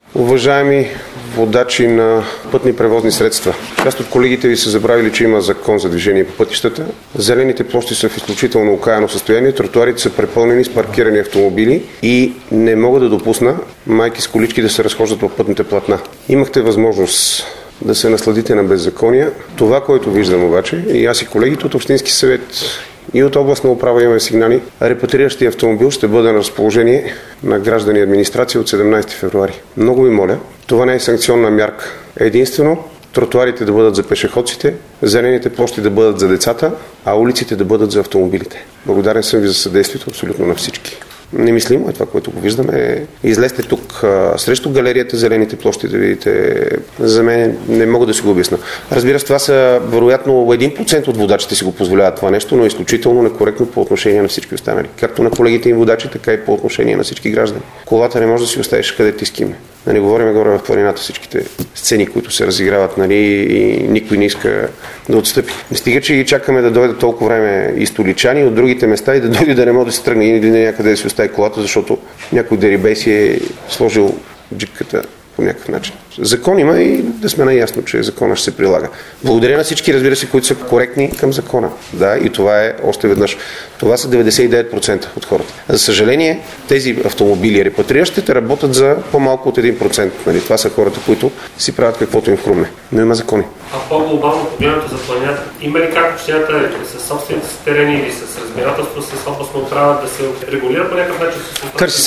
Уважаеми водачи на пътни превозни средства, част от колегите ви са забравили, че има закон за движение по пътищата. Зелените площи са в изключително окаяно състояние, тротуарите са препълнени с паркирани автомобили и не мога да допусна майки с колички да се разхождат по пътните платна. Имахте възможност да се насладите на беззакония. Това, което виждам обаче, и аз и колегите от Общински съвет и от областна управа имаме сигнали, репатриращия автомобил ще бъде на разположение на граждани и администрация от 17 февруари. Много ви моля, това не е санкционна мярка. Единствено, тротуарите да бъдат за пешеходците, зелените площи да бъдат за децата, а улиците да бъдат за автомобилите. Благодарен съм ви за съдействието абсолютно на всички. Немислимо е това, което го виждаме. Излезте тук срещу галерията зелените площи да видите. За мен не мога да си го обясна. Разбира се, това са вероятно 1% от водачите си го позволяват това нещо, но е изключително некоректно по отношение на всички останали. Както на колегите им водачи, така и по отношение на всички граждани. Колата не може да си оставиш къде ти скимне. Да не говорим горе в планината всичките сцени, които се разиграват, нали, и никой не иска да отстъпи. Не стига, че ги чакаме да дойде толкова време и столичани от другите места и да дойде да не може да се тръгне или някъде да си остави колата, защото някой дерибей си е сложил джипката по някакъв начин. Закон има и да сме наясно, че закона ще се прилага. Благодаря на всички, разбира се, които са коректни към закона. Да, и това е още веднъж. Това са 99% от хората. За съжаление, тези автомобили, репатриращите, работят за по-малко от 1%. Нали? Това са хората, които си правят каквото им хрумне. Но има закони. А по-глобално погледнато за планината, има ли как общината с собствените си терени или с разбирателство с областна управа да се регулира по някакъв начин? Търси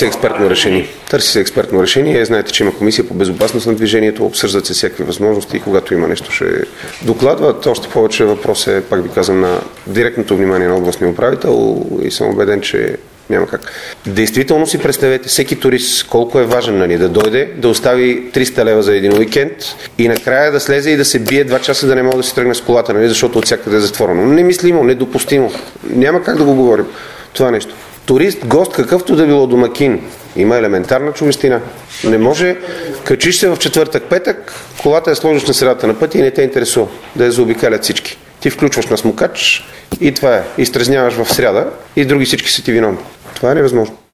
се експертно решение. Знаете, че има комисия по безопасност на движението, обсъждат се всякакви възможности и когато има нещо ще докладват. Още повече въпрос е, пак ви казвам, на директното внимание на областния управител и съм убеден, че няма как. Действително си представете всеки турист колко е важен, нали, да дойде, да остави 300 лева за един уикенд и накрая да слезе и да се бие 2 часа да не може да се тръгне с колата, нали, защото от всякъде е затворено. Немислимо, недопустимо. Няма как да го говорим това нещо. Турист, гост, какъвто да било домакин, има елементарна човестина. Не може, качиш се в четвъртък, петък, колата я сложиш на средата на пътя и не те интересува да я заобикалят всички. Ти включваш на смукач и това е. Изтрезняваш в сряда и други всички са ти виновни. Това е невъзможно.